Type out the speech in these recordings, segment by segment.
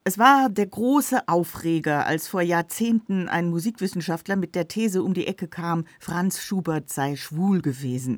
Es war der große Aufreger, als vor Jahrzehnten ein Musikwissenschaftler mit der These um die Ecke kam, Franz Schubert sei schwul gewesen.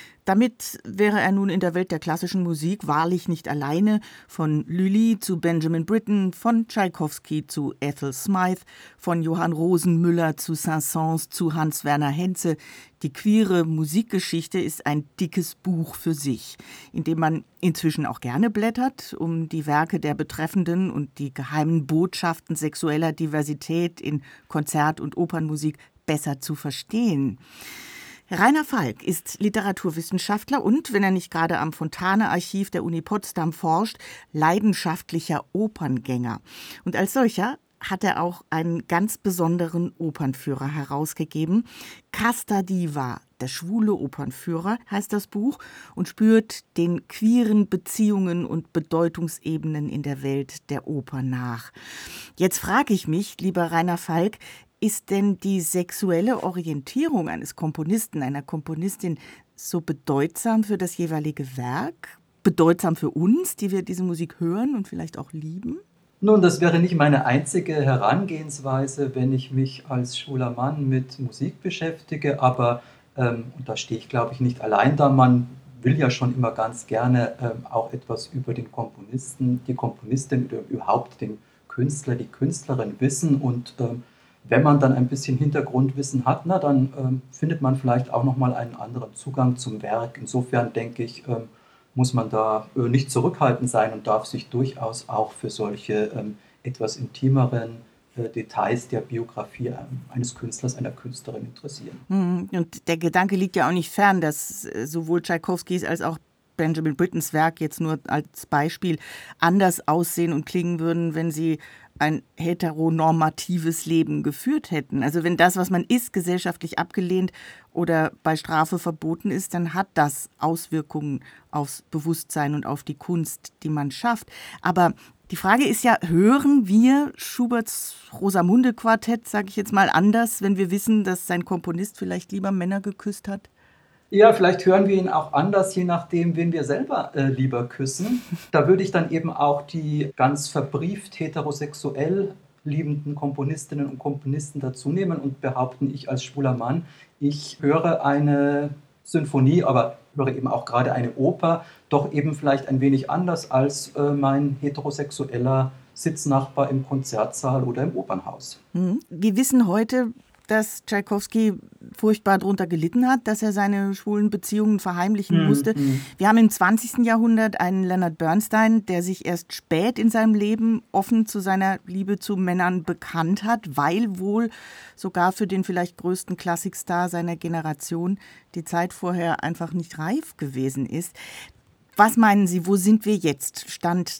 Damit wäre er nun in der Welt der klassischen Musik wahrlich nicht alleine. Von Lully zu Benjamin Britten, von Tschaikowski zu Ethel Smythe, von Johann Rosenmüller zu Saint-Saëns zu Hans-Werner Henze. Die queere Musikgeschichte ist ein dickes Buch für sich, in dem man inzwischen auch gerne blättert, um die Werke der Betreffenden und die geheimen Botschaften sexueller Diversität in Konzert- und Opernmusik besser zu verstehen. Rainer Falk ist Literaturwissenschaftler und, wenn er nicht gerade am Fontane-Archiv der Uni Potsdam forscht, leidenschaftlicher Operngänger. Und als solcher hat er auch einen ganz besonderen Opernführer herausgegeben. Casta Diva, der schwule Opernführer, heißt das Buch und spürt den queeren Beziehungen und Bedeutungsebenen in der Welt der Oper nach. Jetzt frage ich mich, lieber Rainer Falk, ist denn die sexuelle Orientierung eines Komponisten, einer Komponistin so bedeutsam für das jeweilige Werk? Bedeutsam für uns, die wir diese Musik hören und vielleicht auch lieben? Nun, das wäre nicht meine einzige Herangehensweise, wenn ich mich als schwuler Mann mit Musik beschäftige, aber, und da stehe ich, glaube ich, nicht allein da, man will ja schon immer ganz gerne auch etwas über den Komponisten, die Komponistin oder überhaupt den Künstler, die Künstlerin wissen und wenn man dann ein bisschen Hintergrundwissen hat, na, dann findet man vielleicht auch nochmal einen anderen Zugang zum Werk. Insofern denke ich, muss man da nicht zurückhaltend sein und darf sich durchaus auch für solche etwas intimeren Details der Biografie eines Künstlers, einer Künstlerin interessieren. Und der Gedanke liegt ja auch nicht fern, dass sowohl Tschaikowskis als auch Benjamin Brittens Werk jetzt nur als Beispiel anders aussehen und klingen würden, wenn sie ein heteronormatives Leben geführt hätten. Also wenn das, was man ist, gesellschaftlich abgelehnt oder bei Strafe verboten ist, dann hat das Auswirkungen aufs Bewusstsein und auf die Kunst, die man schafft. Aber die Frage ist ja, hören wir Schuberts Rosamunde-Quartett, sage ich jetzt mal, anders, wenn wir wissen, dass sein Komponist vielleicht lieber Männer geküsst hat? Ja, vielleicht hören wir ihn auch anders, je nachdem, wen wir selber lieber küssen. Da würde ich dann eben auch die ganz verbrieft heterosexuell liebenden Komponistinnen und Komponisten dazu nehmen und behaupten, ich als schwuler Mann, ich höre eine Sinfonie, aber höre eben auch gerade eine Oper, doch eben vielleicht ein wenig anders als mein heterosexueller Sitznachbar im Konzertsaal oder im Opernhaus. Wir wissen heute, dass Tschaikowski furchtbar darunter gelitten hat, dass er seine schwulen Beziehungen verheimlichen musste. Wir haben im 20. Jahrhundert einen Leonard Bernstein, der sich erst spät in seinem Leben offen zu seiner Liebe zu Männern bekannt hat, weil wohl sogar für den vielleicht größten Klassikstar seiner Generation die Zeit vorher einfach nicht reif gewesen ist. Was meinen Sie, wo sind wir jetzt? Stand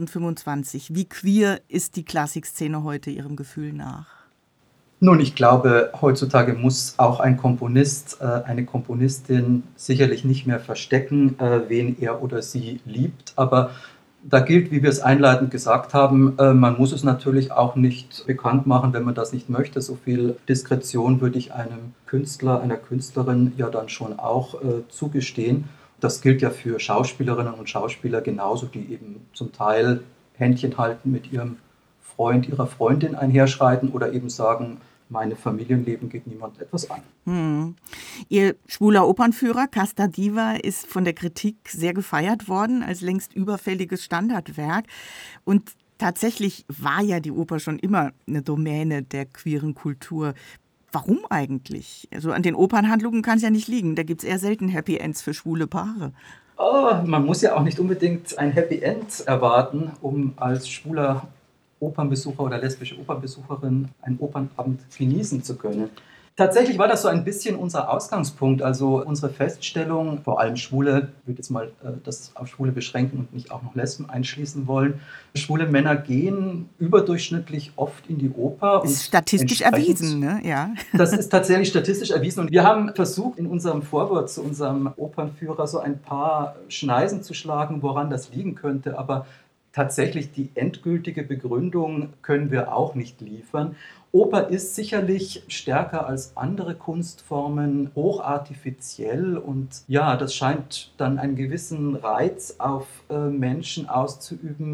2025. Wie queer ist die Klassikszene heute Ihrem Gefühl nach? Nun, ich glaube, heutzutage muss auch ein Komponist, eine Komponistin sicherlich nicht mehr verstecken, wen er oder sie liebt. Aber da gilt, wie wir es einleitend gesagt haben, man muss es natürlich auch nicht bekannt machen, wenn man das nicht möchte. So viel Diskretion würde ich einem Künstler, einer Künstlerin ja dann schon auch zugestehen. Das gilt ja für Schauspielerinnen und Schauspieler genauso, die eben zum Teil Händchen halten mit ihrem Freund, ihrer Freundin einherschreiten oder eben sagen, meine Familienleben geht niemand etwas an. Ihr schwuler Opernführer Casta Diva ist von der Kritik sehr gefeiert worden als längst überfälliges Standardwerk. Und tatsächlich war ja die Oper schon immer eine Domäne der queeren Kultur. Warum eigentlich? Also an den Opernhandlungen kann es ja nicht liegen. Da gibt es eher selten Happy Ends für schwule Paare. Oh, man muss ja auch nicht unbedingt ein Happy End erwarten, um als schwuler Opernbesucher oder lesbische Opernbesucherin einen Opernabend genießen zu können. Tatsächlich war das so ein bisschen unser Ausgangspunkt, also unsere Feststellung, vor allem Schwule, ich würde jetzt mal das auf Schwule beschränken und nicht auch noch Lesben einschließen wollen. Schwule Männer gehen überdurchschnittlich oft in die Oper. Ist Und statistisch erwiesen, ne? Ja. Das ist tatsächlich statistisch erwiesen. Und wir haben versucht, in unserem Vorwort zu unserem Opernführer so ein paar Schneisen zu schlagen, woran das liegen könnte. Aber tatsächlich die endgültige Begründung können wir auch nicht liefern. Oper ist sicherlich stärker als andere Kunstformen hochartifiziell und ja, das scheint dann einen gewissen Reiz auf Menschen auszuüben,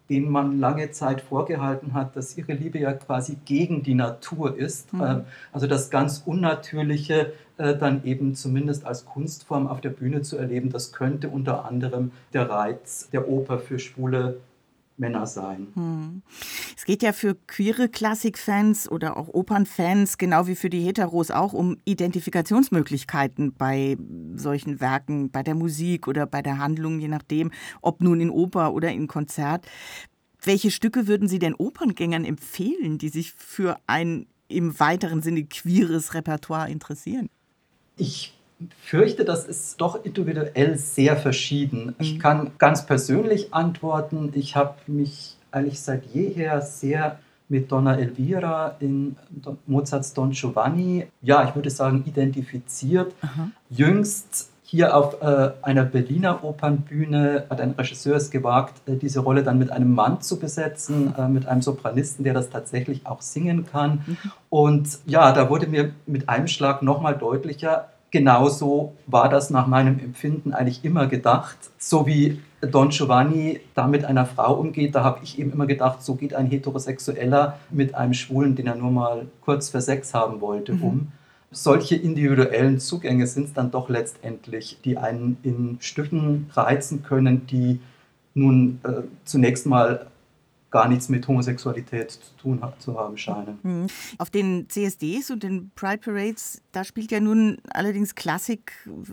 denen man lange Zeit vorgehalten hat, dass ihre Liebe ja quasi gegen die Natur ist. Also das ganz Unnatürliche dann eben zumindest als Kunstform auf der Bühne zu erleben, das könnte unter anderem der Reiz der Oper für schwule Männer sein. Es geht ja für queere Klassikfans oder auch Opernfans, genau wie für die Heteros auch, um Identifikationsmöglichkeiten bei solchen Werken, bei der Musik oder bei der Handlung, je nachdem, ob nun in Oper oder in Konzert. Welche Stücke würden Sie denn Operngängern empfehlen, die sich für ein im weiteren Sinne queeres Repertoire interessieren? Ich fürchte, das ist doch individuell sehr verschieden. Ich kann ganz persönlich antworten. Ich habe mich eigentlich seit jeher sehr mit Donna Elvira in Mozarts Don Giovanni, ja, ich würde sagen, identifiziert. Aha. Jüngst hier auf einer Berliner Opernbühne hat ein Regisseur es gewagt, diese Rolle dann mit einem Mann zu besetzen, mit einem Sopranisten, der das tatsächlich auch singen kann. Und ja, da wurde mir mit einem Schlag nochmal deutlicher, genauso war das nach meinem Empfinden eigentlich immer gedacht. So wie Don Giovanni da mit einer Frau umgeht, da habe ich eben immer gedacht, so geht ein Heterosexueller mit einem Schwulen, den er nur mal kurz für Sex haben wollte, um. Solche individuellen Zugänge sind es dann doch letztendlich, die einen in Stücken reizen können, die nun zunächst mal gar nichts mit Homosexualität zu tun zu haben scheinen. Auf den CSDs und den Pride Parades, da spielt ja nun allerdings Klassik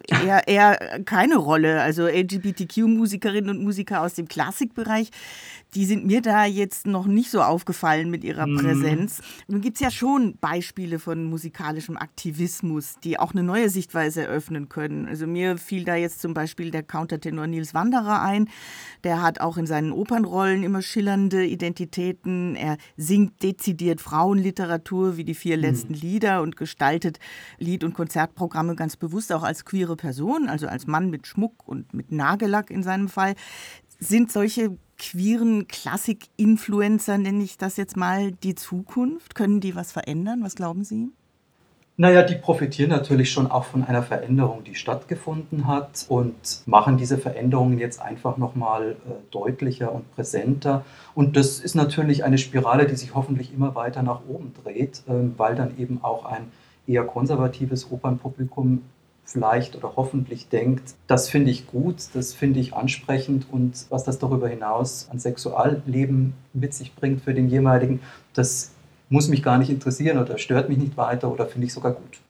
eher keine Rolle. Also LGBTQ-Musikerinnen und Musiker aus dem Klassikbereich, die sind mir da jetzt noch nicht so aufgefallen mit ihrer Präsenz. Nun gibt es ja schon Beispiele von musikalischem Aktivismus, die auch eine neue Sichtweise eröffnen können. Also mir fiel da jetzt zum Beispiel der Countertenor Nils Wanderer ein. Der hat auch in seinen Opernrollen immer schillernde Identitäten. Er singt dezidiert Frauenliteratur wie die 4 letzten Lieder und gestaltet Lied- und Konzertprogramme ganz bewusst auch als queere Person, also als Mann mit Schmuck und mit Nagellack in seinem Fall. Sind solche queeren Klassik-Influencer, nenne ich das jetzt mal, die Zukunft? Können die was verändern? Was glauben Sie? Naja, die profitieren natürlich schon auch von einer Veränderung, die stattgefunden hat und machen diese Veränderungen jetzt einfach nochmal deutlicher und präsenter. Und das ist natürlich eine Spirale, die sich hoffentlich immer weiter nach oben dreht, weil dann eben auch ein eher konservatives Opernpublikum vielleicht oder hoffentlich denkt, das finde ich gut, das finde ich ansprechend und was das darüber hinaus an Sexualleben mit sich bringt für den jeweiligen, das muss mich gar nicht interessieren oder stört mich nicht weiter oder finde ich sogar gut.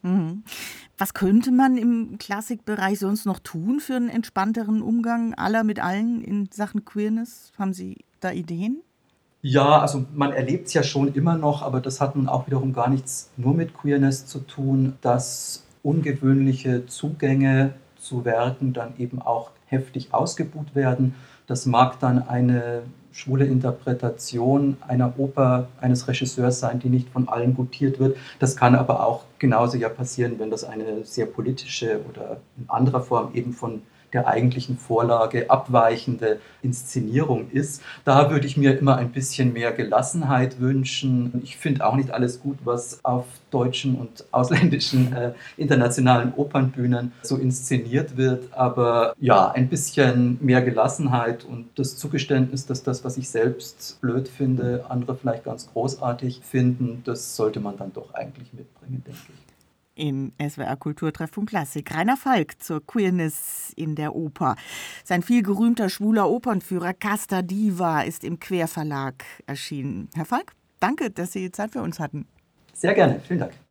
Was könnte man im Klassikbereich sonst noch tun für einen entspannteren Umgang aller mit allen in Sachen Queerness? Haben Sie da Ideen? Ja, also man erlebt es ja schon immer noch, aber das hat nun auch wiederum gar nichts nur mit Queerness zu tun, dass ungewöhnliche Zugänge zu Werken dann eben auch heftig ausgebuht werden. Das mag dann eine schwule Interpretation einer Oper eines Regisseurs sein, die nicht von allen gutiert wird. Das kann aber auch genauso ja passieren, wenn das eine sehr politische oder in anderer Form eben von der eigentlichen Vorlage abweichende Inszenierung ist. Da würde ich mir immer ein bisschen mehr Gelassenheit wünschen. Ich finde auch nicht alles gut, was auf deutschen und ausländischen internationalen Opernbühnen so inszeniert wird. Aber ja, ein bisschen mehr Gelassenheit und das Zugeständnis, dass das, was ich selbst blöd finde, andere vielleicht ganz großartig finden, das sollte man dann doch eigentlich mitbringen, denke ich. Im SWR Kulturtreffpunkt Klassik. Rainer Falk zur Queerness in der Oper. Sein vielgerühmter schwuler Opernführer Casta Diva ist im Querverlag erschienen. Herr Falk, danke, dass Sie Zeit für uns hatten. Sehr gerne, vielen Dank.